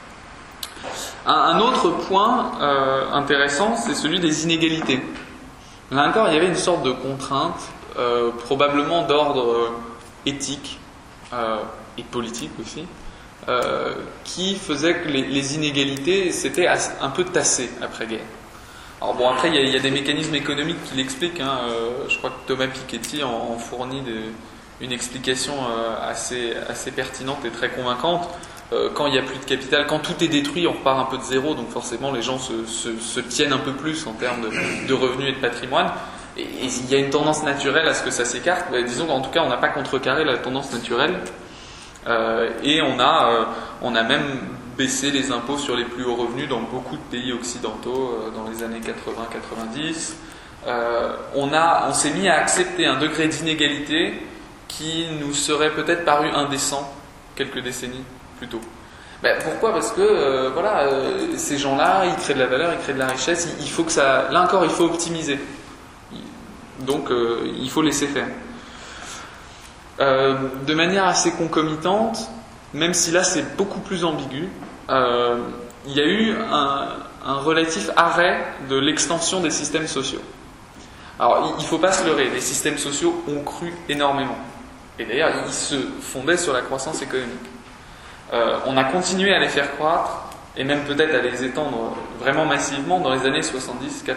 Un autre point intéressant, c'est celui des inégalités. Là encore, il y avait une sorte de contrainte, probablement d'ordre éthique et politique aussi, qui faisait que les inégalités s'étaient un peu tassées après-guerre. Alors bon, après, il y a des mécanismes économiques qui l'expliquent. Hein, je crois que Thomas Piketty en fournit une explication assez pertinente et très convaincante. Quand il n'y a plus de capital, quand tout est détruit, on repart un peu de zéro, donc forcément les gens se tiennent un peu plus en termes de revenus et de patrimoine. Et il y a une tendance naturelle à ce que ça s'écarte. Mais disons qu'en tout cas, on n'a pas contrecarré la tendance naturelle. Et on a même baissé les impôts sur les plus hauts revenus dans beaucoup de pays occidentaux dans les années 80-90. On s'est mis à accepter un degré d'inégalité qui nous serait peut-être paru indécent quelques décennies plus tôt. Pourquoi ? Parce que ces gens-là, ils créent de la valeur, ils créent de la richesse. Il faut que ça, là encore, il faut optimiser. Donc, il faut laisser faire. De manière assez concomitante, même si là c'est beaucoup plus ambigu, il y a eu un relatif arrêt de l'extension des systèmes sociaux. Alors il ne faut pas se leurrer, les systèmes sociaux ont cru énormément. Et d'ailleurs ils se fondaient sur la croissance économique. On a continué à les faire croître, et même peut-être à les étendre vraiment massivement dans les années 70-80.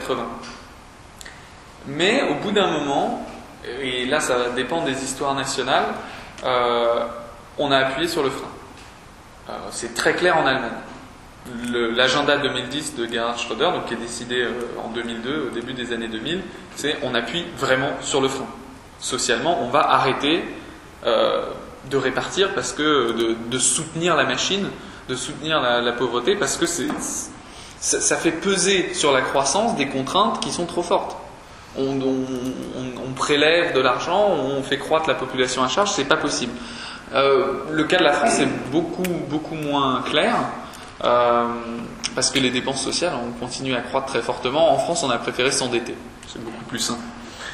Mais au bout d'un moment, et là ça dépend des histoires nationales, on a appuyé sur le frein. C'est très clair en Allemagne. L'agenda 2010 de Gerhard Schröder, donc qui est décidé en 2002, au début des années 2000, c'est on appuie vraiment sur le frein. Socialement, on va arrêter de répartir parce que de soutenir la machine, de soutenir la pauvreté, parce que ça fait peser sur la croissance des contraintes qui sont trop fortes. On prélève de l'argent, on fait croître la population à charge, c'est pas possible. Le cas de la France est beaucoup moins clair, parce que les dépenses sociales ont continué à croître très fortement. En France, on a préféré s'endetter, c'est beaucoup plus sain.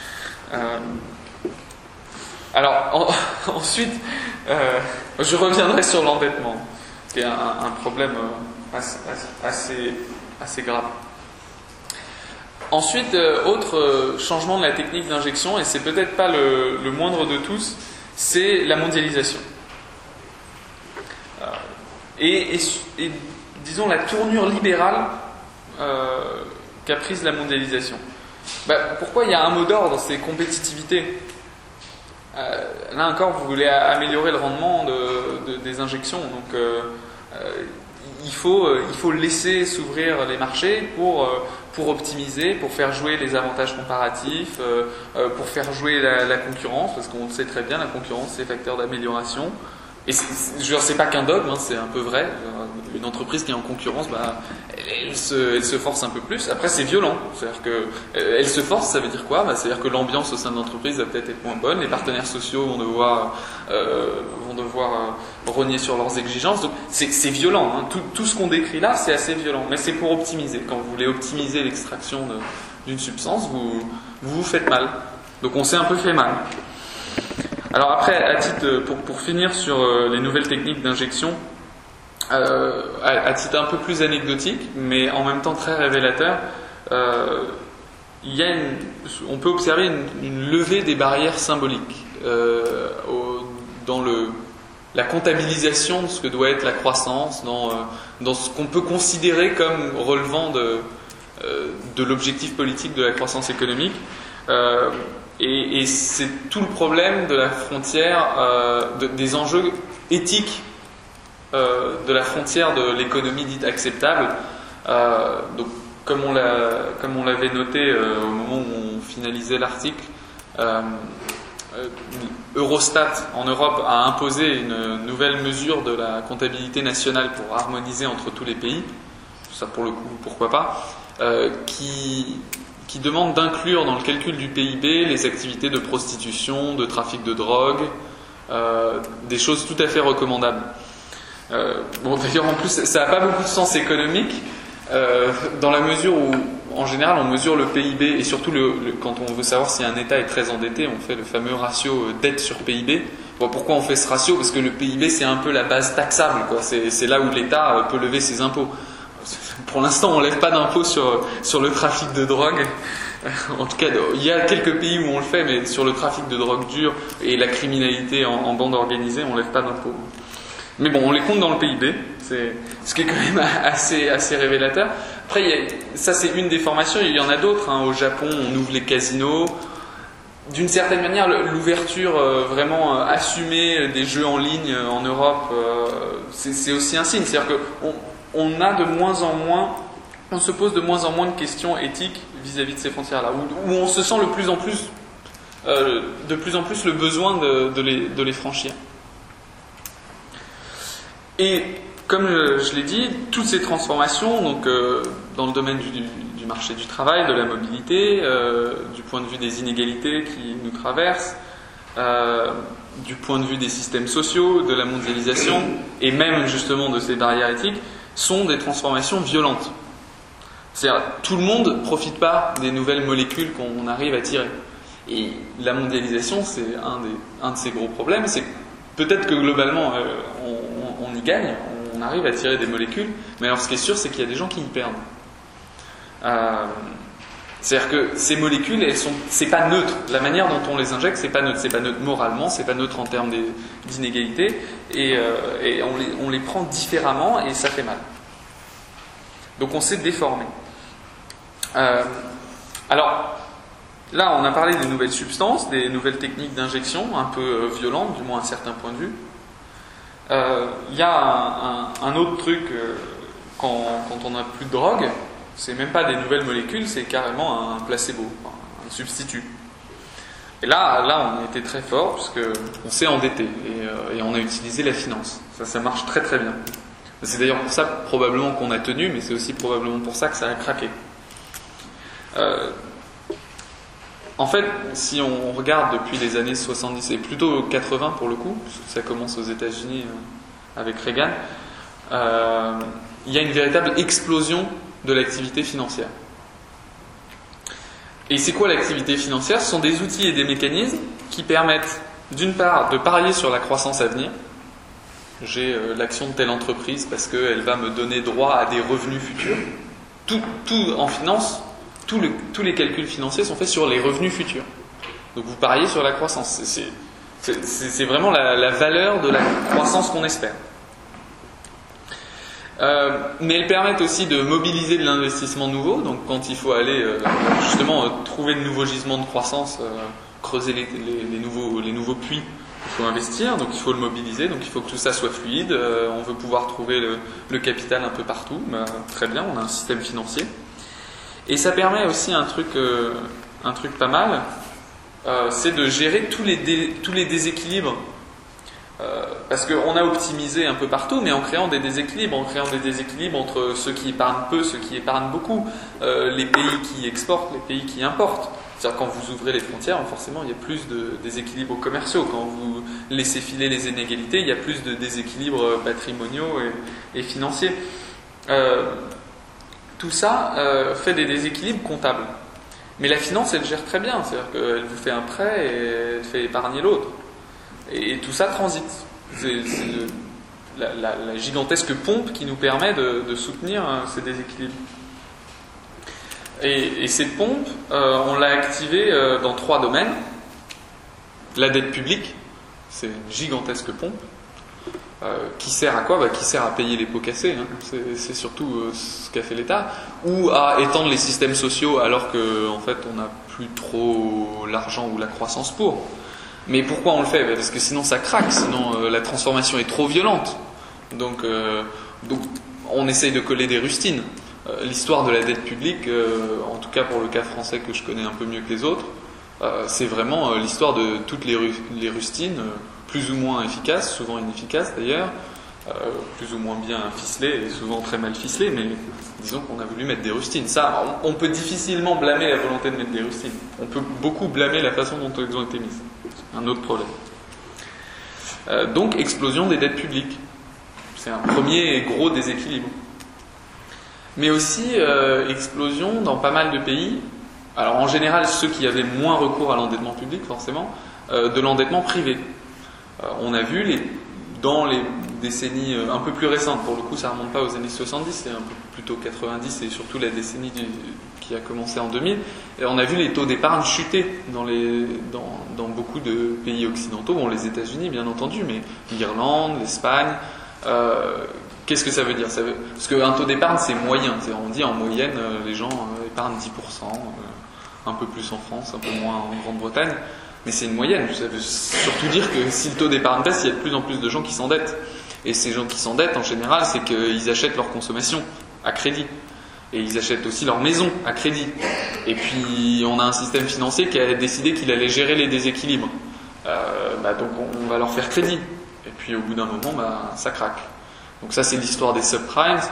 Alors ensuite, je reviendrai sur l'endettement, qui est un problème assez grave. Ensuite, autre changement de la technique d'injection, et c'est peut-être pas le moindre de tous, c'est la mondialisation. Et disons la tournure libérale qu'a prise la mondialisation. Pourquoi il y a un mot d'ordre, c'est compétitivité. Là encore, vous voulez améliorer le rendement des injections, donc il faut laisser s'ouvrir les marchés pour optimiser, pour faire jouer les avantages comparatifs, pour faire jouer la concurrence, parce qu'on le sait très bien, la concurrence c'est facteur d'amélioration. Et c'est pas qu'un dogme, hein, c'est un peu vrai. Une entreprise qui est en concurrence, elle se force un peu plus. Après, c'est violent. C'est-à-dire que elle se force, ça veut dire quoi ? C'est-à-dire que l'ambiance au sein de l'entreprise va peut-être être moins bonne. Les partenaires sociaux vont devoir rogner sur leurs exigences. Donc, c'est violent. Hein. Tout ce qu'on décrit là, c'est assez violent. Mais c'est pour optimiser. Quand vous voulez optimiser l'extraction d'une substance, vous faites mal. Donc, on s'est un peu fait mal. Alors après, à titre, pour finir sur les nouvelles techniques d'injection, à titre un peu plus anecdotique, mais en même temps très révélateur, on peut observer une levée des barrières symboliques dans la comptabilisation de ce que doit être la croissance, dans ce qu'on peut considérer comme relevant de l'objectif politique de la croissance économique. Et c'est tout le problème de la frontière, des enjeux éthiques de la frontière de l'économie dite acceptable. Donc, comme on l'avait noté au moment où on finalisait l'article, Eurostat en Europe a imposé une nouvelle mesure de la comptabilité nationale pour harmoniser entre tous les pays. Ça, pour le coup, pourquoi pas, qui demande d'inclure dans le calcul du PIB les activités de prostitution, de trafic de drogue, des choses tout à fait recommandables. Bon, d'ailleurs, en plus, ça n'a pas beaucoup de sens économique, dans la mesure où, en général, on mesure le PIB, et surtout quand on veut savoir si un État est très endetté, on fait le fameux ratio dette sur PIB. Bon, pourquoi on fait ce ratio? Parce que le PIB, c'est un peu la base taxable, quoi. C'est là où l'État peut lever ses impôts. Pour l'instant, on ne lève pas d'impôts sur le trafic de drogue. En tout cas, il y a quelques pays où on le fait, mais sur le trafic de drogue dure et la criminalité en bande organisée, on ne lève pas d'impôts. Mais bon, on les compte dans le PIB, ce qui est quand même assez révélateur. Après, ça c'est une des formations, il y en a d'autres. Au Japon, on ouvre les casinos. D'une certaine manière, l'ouverture vraiment assumée des jeux en ligne en Europe, c'est aussi un signe. C'est-à-dire qu'on a de moins en moins, on se pose de moins en moins de questions éthiques vis-à-vis de ces frontières-là, où on se sent de plus en plus le besoin de les franchir. Et comme je l'ai dit, toutes ces transformations, donc dans le domaine du marché du travail, de la mobilité, du point de vue des inégalités qui nous traversent, du point de vue des systèmes sociaux, de la mondialisation, et même justement de ces barrières éthiques, sont des transformations violentes. C'est-à-dire, tout le monde ne profite pas des nouvelles molécules qu'on arrive à tirer. Et la mondialisation, c'est un de ces gros problèmes, c'est peut-être que globalement, on y gagne, on arrive à tirer des molécules, mais alors ce qui est sûr, c'est qu'il y a des gens qui y perdent. C'est-à-dire que ces molécules, c'est pas neutre. La manière dont on les injecte, c'est pas neutre. C'est pas neutre moralement, c'est pas neutre en termes d'inégalité, et on les prend différemment, et ça fait mal. Donc on s'est déformé. Alors, là, on a parlé des nouvelles substances, des nouvelles techniques d'injection, un peu violentes, du moins à un certain point de vue. Il y a un autre truc, quand on n'a plus de drogue, c'est même pas des nouvelles molécules, c'est carrément un placebo, un substitut. Et là, on était très fort, puisqu'on s'est endetté, et on a utilisé la finance. Ça marche très très bien. C'est d'ailleurs pour ça, probablement, qu'on a tenu, mais c'est aussi probablement pour ça que ça a craqué. En fait, si on regarde depuis les années 70, et plutôt 80 pour le coup, parce que ça commence aux États-Unis avec Reagan, il y a une véritable explosion de l'activité financière. Et c'est quoi l'activité financière? Ce sont des outils et des mécanismes qui permettent, d'une part, de parier sur la croissance à venir. J'ai l'action de telle entreprise parce qu'elle va me donner droit à des revenus futurs. Tout en finance, tous les calculs financiers sont faits sur les revenus futurs. Donc vous pariez sur la croissance. C'est vraiment la valeur de la croissance qu'on espère. Mais elles permettent aussi de mobiliser de l'investissement nouveau. Donc quand il faut aller justement trouver de nouveaux gisements de croissance, creuser les nouveaux puits, il faut investir, donc il faut le mobiliser, donc il faut que tout ça soit fluide. On veut pouvoir trouver le capital un peu partout. Très bien, on a un système financier. Et ça permet aussi un truc pas mal, c'est de gérer tous les déséquilibres. Parce qu'on a optimisé un peu partout, mais en créant des déséquilibres, entre ceux qui épargnent peu, ceux qui épargnent beaucoup, les pays qui exportent, les pays qui importent. C'est-à-dire quand vous ouvrez les frontières, forcément il y a plus de déséquilibres commerciaux. Quand vous laissez filer les inégalités, il y a plus de déséquilibres patrimoniaux et financiers. Tout ça fait des déséquilibres comptables. Mais la finance, elle gère très bien. C'est-à-dire qu'elle vous fait un prêt et elle fait épargner l'autre. Et tout ça transite. C'est la gigantesque pompe qui nous permet de soutenir ces déséquilibres. Et cette pompe, on l'a activée dans 3 domaines. La dette publique, c'est une gigantesque pompe. Qui sert à quoi? Qui sert à payer les pots cassés, hein. C'est surtout ce qu'a fait l'État, ou à étendre les systèmes sociaux alors qu'en fait on n'a plus trop l'argent ou la croissance pour. Mais pourquoi on le fait? Parce que sinon ça craque, sinon la transformation est trop violente. Donc on essaye de coller des rustines. L'histoire de la dette publique, en tout cas pour le cas français que je connais un peu mieux que les autres, c'est vraiment l'histoire de toutes les rustines, plus ou moins efficaces, souvent inefficaces d'ailleurs, plus ou moins bien ficelées et souvent très mal ficelées, mais disons qu'on a voulu mettre des rustines. Ça, on peut difficilement blâmer la volonté de mettre des rustines. On peut beaucoup blâmer la façon dont elles ont été mises. C'est un autre problème. Donc, explosion des dettes publiques. C'est un premier gros déséquilibre. Mais aussi explosion dans pas mal de pays. Alors en général, ceux qui avaient moins recours à l'endettement public, forcément, de l'endettement privé. On a vu dans les décennies un peu plus récentes, pour le coup ça ne remonte pas aux années 70, c'est un peu plutôt 90 et surtout la décennie qui a commencé en 2000, et on a vu les taux d'épargne chuter dans beaucoup de pays occidentaux, bon les États-Unis bien entendu, mais l'Irlande, l'Espagne. Qu'est-ce que ça veut dire? Parce qu'un taux d'épargne c'est moyen, on dit en moyenne les gens épargnent 10%, un peu plus en France, un peu moins en Grande-Bretagne. Mais c'est une moyenne, ça veut surtout dire que si le taux d'épargne baisse, il y a de plus en plus de gens qui s'endettent. Et ces gens qui s'endettent, en général, c'est qu'ils achètent leur consommation à crédit. Et ils achètent aussi leur maison à crédit. Et puis, on a un système financier qui a décidé qu'il allait gérer les déséquilibres. Donc, on va leur faire crédit. Et puis, au bout d'un moment, ça craque. Donc ça, c'est l'histoire des subprimes.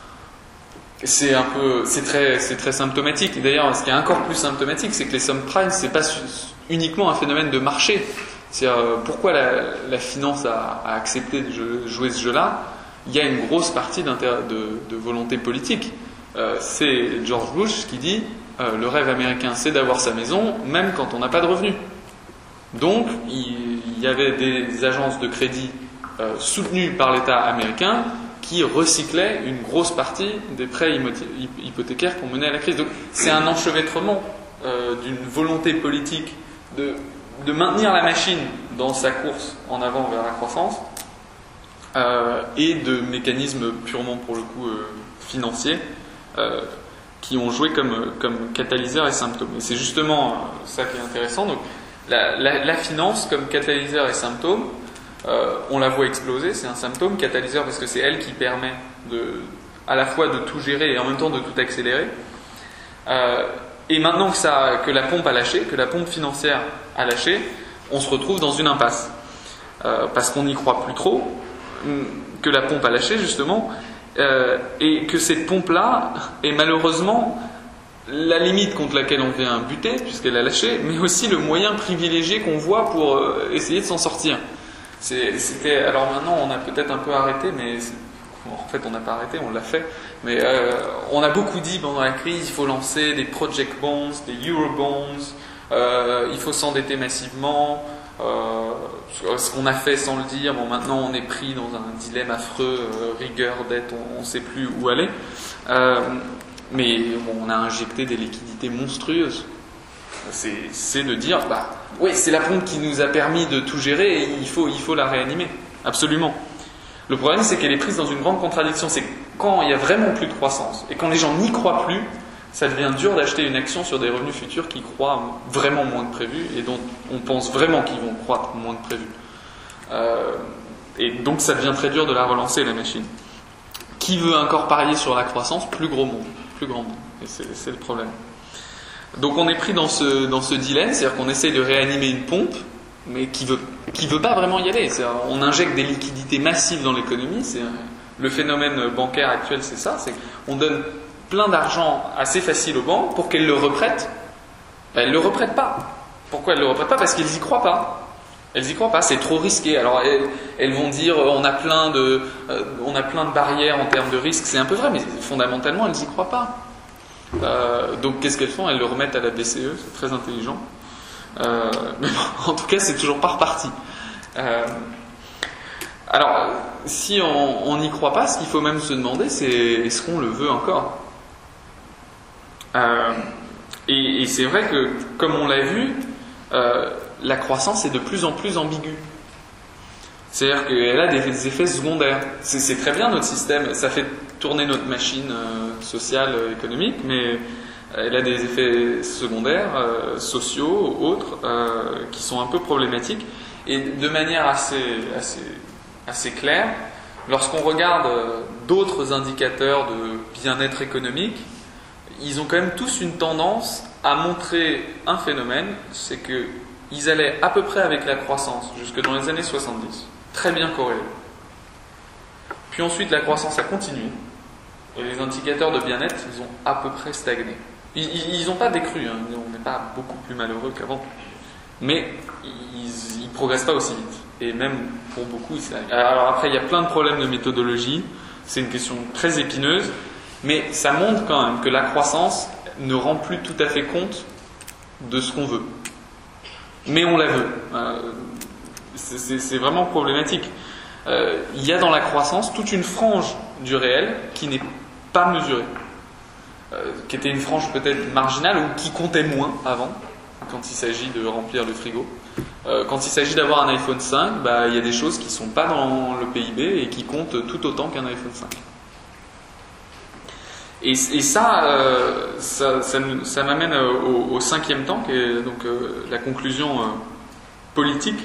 C'est très symptomatique. Et d'ailleurs, ce qui est encore plus symptomatique, c'est que les subprimes, c'est pas uniquement un phénomène de marché. C'est-à-dire, pourquoi la finance a accepté de jouer ce jeu-là? Il y a une grosse partie de volonté politique. C'est George Bush qui dit le rêve américain, c'est d'avoir sa maison, même quand on n'a pas de revenus. Donc, il y avait des agences de crédit soutenues par l'État américain qui recyclaient une grosse partie des prêts hypothécaires qu'on menait à la crise. Donc, c'est un enchevêtrement d'une volonté politique de maintenir la machine dans sa course en avant vers la croissance et de mécanismes purement pour le coup financiers qui ont joué comme catalyseur et symptôme. Et c'est justement ça qui est intéressant. Donc la finance comme catalyseur et symptôme, on la voit exploser, c'est un symptôme, catalyseur parce que c'est elle qui permet à la fois de tout gérer et en même temps de tout accélérer. Et maintenant que la pompe a lâché, que la pompe financière a lâché, on se retrouve dans une impasse. Parce qu'on n'y croit plus trop, que la pompe a lâché justement, et que cette pompe-là est malheureusement la limite contre laquelle on vient buter, puisqu'elle a lâché, mais aussi le moyen privilégié qu'on voit pour essayer de s'en sortir. Alors maintenant on a peut-être un peu arrêté, mais en fait on n'a pas arrêté, on l'a fait, mais on a beaucoup dit pendant la crise, il faut lancer des project bonds, des eurobonds, il faut s'endetter massivement, ce qu'on a fait sans le dire. Bon, maintenant on est pris dans un dilemme affreux, rigueur, dette, on ne sait plus où aller, mais bon, on a injecté des liquidités monstrueuses. C'est de dire, oui, c'est la pompe qui nous a permis de tout gérer et il faut la réanimer, absolument. Le problème, c'est qu'elle est prise dans une grande contradiction. C'est quand il y a vraiment plus de croissance et quand les gens n'y croient plus, ça devient dur d'acheter une action sur des revenus futurs qui croient vraiment moins que prévu et dont on pense vraiment qu'ils vont croître moins que prévu. Et donc, ça devient très dur de la relancer, la machine. Qui veut encore parier sur la croissance? Plus grand monde. Et c'est le problème. Donc, on est pris dans ce dilemme, c'est-à-dire qu'on essaye de réanimer une pompe, mais qui veut pas vraiment y aller. On injecte des liquidités massives dans l'économie. Le phénomène bancaire actuel, c'est ça. C'est qu'on donne plein d'argent assez facile aux banques pour qu'elles le reprêtent. Elles le reprêtent pas. Pourquoi elles le reprêtent pas? Parce qu'elles y croient pas. Elles y croient pas. C'est trop risqué. Alors elles vont dire on a plein de barrières en termes de risque. C'est un peu vrai, mais fondamentalement elles y croient pas. Donc qu'est-ce qu'elles font? Elles le remettent à la BCE. C'est très intelligent. Mais bon, en tout cas, c'est toujours pas reparti. Alors, si on n'y croit pas, ce qu'il faut même se demander, c'est est-ce qu'on le veut encore? Et c'est vrai que, comme on l'a vu, la croissance est de plus en plus ambiguë. C'est-à-dire qu'elle a des effets secondaires. C'est très bien notre système, ça fait tourner notre machine sociale, économique, mais elle a des effets secondaires, sociaux, autres, qui sont un peu problématiques. Et de manière assez claire, lorsqu'on regarde d'autres indicateurs de bien-être économique, ils ont quand même tous une tendance à montrer un phénomène, c'est qu'ils allaient à peu près avec la croissance jusque dans les années 70, très bien corrélés. Puis ensuite la croissance a continué, et les indicateurs de bien-être, ils ont à peu près stagné. Ils n'ont pas décru, hein, on n'est pas beaucoup plus malheureux qu'avant, mais ils ne progressent pas aussi vite. Et même pour beaucoup, alors après il y a plein de problèmes de méthodologie, c'est une question très épineuse, mais ça montre quand même que la croissance ne rend plus tout à fait compte de ce qu'on veut. Mais on la veut. C'est vraiment problématique. Il y a dans la croissance toute une frange du réel qui n'est pas mesurée. Qui était une frange peut-être marginale ou qui comptait moins avant, quand il s'agit de remplir le frigo. Quand il s'agit d'avoir un iPhone 5, il y a des choses qui ne sont pas dans le PIB et qui comptent tout autant qu'un iPhone 5. Et ça m'amène au cinquième temps, qui est donc la conclusion politique.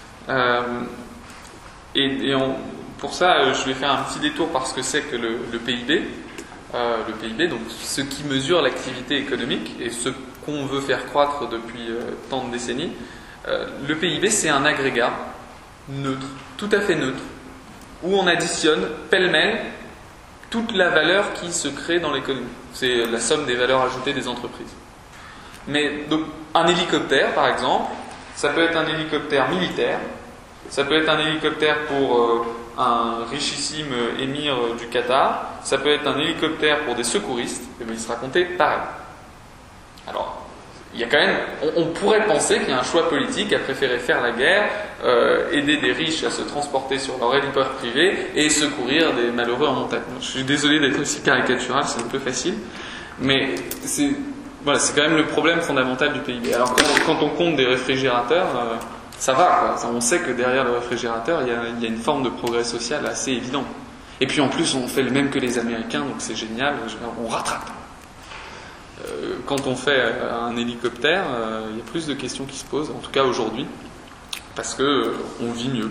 Pour ça, je vais faire un petit détour par ce que c'est que le PIB. Le PIB, donc ce qui mesure l'activité économique et ce qu'on veut faire croître depuis tant de décennies. Le PIB, c'est un agrégat neutre, tout à fait neutre, où on additionne pêle-mêle toute la valeur qui se crée dans l'économie. C'est la somme des valeurs ajoutées des entreprises. Mais donc, un hélicoptère, par exemple, ça peut être un hélicoptère militaire, ça peut être un hélicoptère pour un richissime émir du Qatar, ça peut être un hélicoptère pour des secouristes, et bien il sera compté pareil. Alors, il y a quand même, on pourrait penser qu'il y a un choix politique à préférer faire la guerre, aider des riches à se transporter sur leur héliport privé et secourir des malheureux en montagne. Je suis désolé d'être aussi caricatural, c'est un peu facile, mais c'est quand même le problème fondamental du PIB. Alors quand on compte des réfrigérateurs, ça va, quoi. On sait que derrière le réfrigérateur, il y a une forme de progrès social assez évident. Et puis en plus, on fait le même que les Américains, donc c'est génial, on rattrape. Quand on fait un hélicoptère, il y a plus de questions qui se posent, en tout cas aujourd'hui, parce que on vit mieux.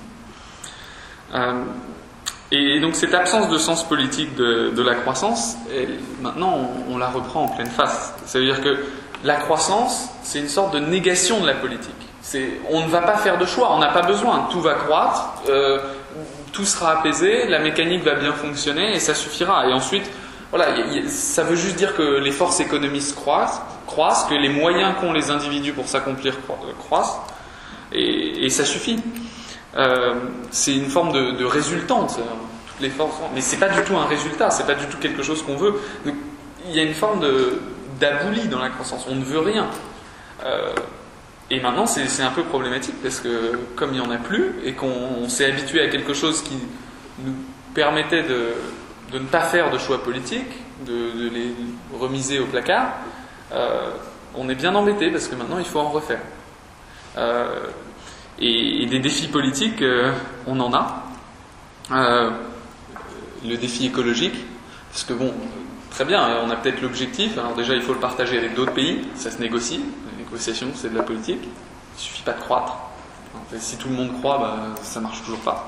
Et donc cette absence de sens politique de la croissance, maintenant on la reprend en pleine face. Ça veut dire que la croissance, c'est une sorte de négation de la politique. On ne va pas faire de choix, on n'a pas besoin, tout va croître, tout sera apaisé, la mécanique va bien fonctionner et ça suffira. Et ensuite, voilà, ça veut juste dire que les forces économistes croissent, que les moyens qu'ont les individus pour s'accomplir croissent, et ça suffit. C'est une forme de résultante, toutes les forces, mais c'est pas du tout un résultat, c'est pas du tout quelque chose qu'on veut. Donc, il y a une forme d'abouli dans la croissance, on ne veut rien. Et maintenant, c'est un peu problématique parce que comme il n'y en a plus et qu'on s'est habitué à quelque chose qui nous permettait de ne pas faire de choix politiques, de les remiser au placard, on est bien embêté parce que maintenant il faut en refaire. Et des défis politiques, on en a. Le défi écologique, parce que très bien, on a peut-être l'objectif, alors déjà il faut le partager avec d'autres pays, ça se négocie, la négociation c'est de la politique, il ne suffit pas de croître. En fait, si tout le monde croit, ça marche toujours pas.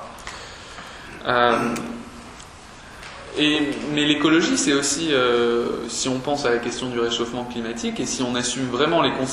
Mais l'écologie, c'est aussi, si on pense à la question du réchauffement climatique, et si on assume vraiment les conséquences